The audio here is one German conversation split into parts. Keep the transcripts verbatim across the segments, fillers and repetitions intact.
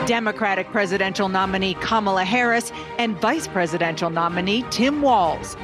Democratic presidential nominee Kamala Harris and vice presidential nominee Tim Walz.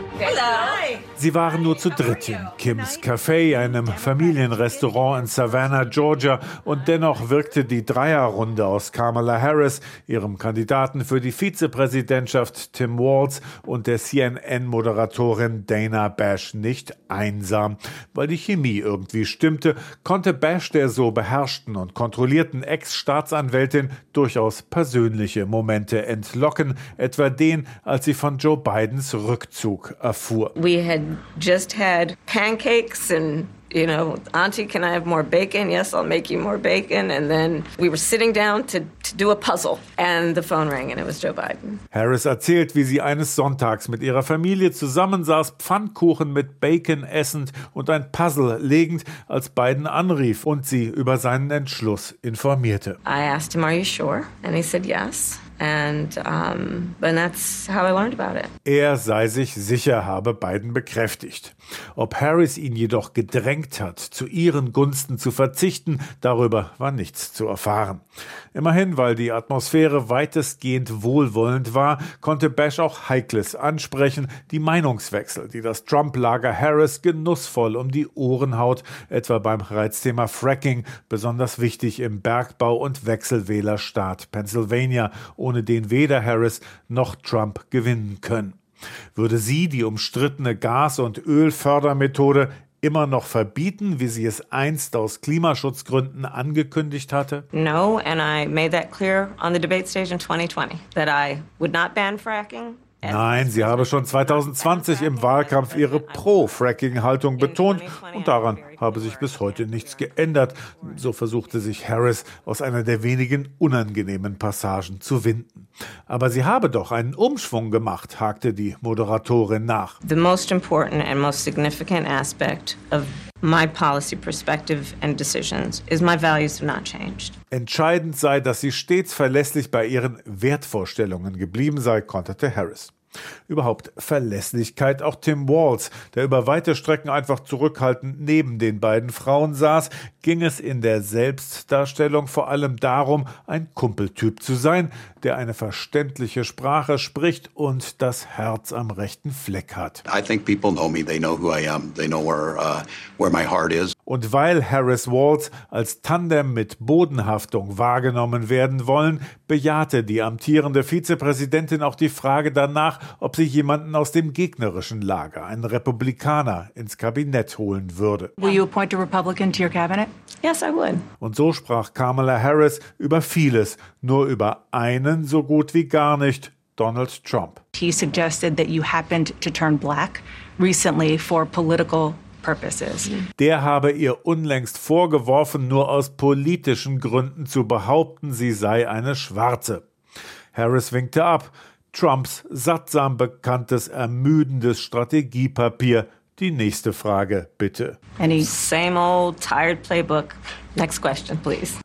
Sie waren nur zu dritt in Kims Café, einem Familienrestaurant in Savannah, Georgia. Und dennoch wirkte die Dreierrunde aus Kamala Harris, ihrem Kandidaten für die Vizepräsidentschaft Tim Walz und der C N N-Moderatorin Dana Bash nicht einsam. Weil die Chemie irgendwie stimmte, konnte Bash der so beherrschten und kontrollierten Ex-Staatsanwältin durchaus persönliche Momente entlocken, etwa den, als sie von Joe Bidens Rückzug erfuhr. We had just had pancakes and you know, Auntie, can I have more bacon? Yes, I'll make you more bacon. And then we were sitting down to, to do a puzzle and the phone rang and it was Joe Biden. Harris erzählt, wie sie eines Sonntags mit ihrer Familie zusammensaß, Pfannkuchen mit Bacon essend und ein Puzzle legend, als Biden anrief und sie über seinen Entschluss informierte. I asked him, are you sure? And he said yes. And, um, and that's how I learned about it. Er sei sich sicher, habe Biden bekräftigt. Ob Harris ihn jedoch gedrängt hat, zu ihren Gunsten zu verzichten, darüber war nichts zu erfahren. Immerhin, weil die Atmosphäre weitestgehend wohlwollend war, konnte Bash auch Heikles ansprechen, die Meinungswechsel, die das Trump-Lager Harris genussvoll um die Ohren haut, etwa beim Reizthema Fracking, besonders wichtig im Bergbau- und Wechselwählerstaat Pennsylvania, ohne den weder Harris noch Trump gewinnen können. Würde sie die umstrittene Gas- und Ölfördermethode immer noch verbieten, wie sie es einst aus Klimaschutzgründen angekündigt hatte? No, and I made that clear on the debate stage in twenty twenty, that I would not ban fracking. Nein, sie habe schon zwanzig zwanzig im Wahlkampf ihre Pro-Fracking-Haltung betont und daran habe sich bis heute nichts geändert. So versuchte sich Harris aus einer der wenigen unangenehmen Passagen zu winden. Aber sie habe doch einen Umschwung gemacht, hakte die Moderatorin nach. The most important and most significant aspect of my policy perspective and decisions is my values have not changed. Entscheidend sei, dass sie stets verlässlich bei ihren Wertvorstellungen geblieben sei, konterte Harris. Überhaupt Verlässlichkeit auch Tim Walz, der über weite Strecken einfach zurückhaltend neben den beiden Frauen saß, ging es in der Selbstdarstellung vor allem darum, ein Kumpeltyp zu sein, der eine verständliche Sprache spricht und das Herz am rechten Fleck hat. I think people know me, they know who I am, they know where, uh, where my heart is. Und weil Harris-Walz als Tandem mit Bodenhaftung wahrgenommen werden wollen, bejahte die amtierende Vizepräsidentin auch die Frage danach, ob sie jemanden aus dem gegnerischen Lager, einen Republikaner, ins Kabinett holen würde. Will you appoint a Republican to your cabinet? Yes, I would. Und so sprach Kamala Harris über vieles, nur über einen so gut wie gar nicht, Donald Trump. He suggested that you happened to turn black recently for political purposes. Der habe ihr unlängst vorgeworfen, nur aus politischen Gründen zu behaupten, sie sei eine Schwarze. Harris winkte ab. Trumps sattsam bekanntes, ermüdendes Strategiepapier. Die nächste Frage, bitte. Any same old tired playbook. Next question, please.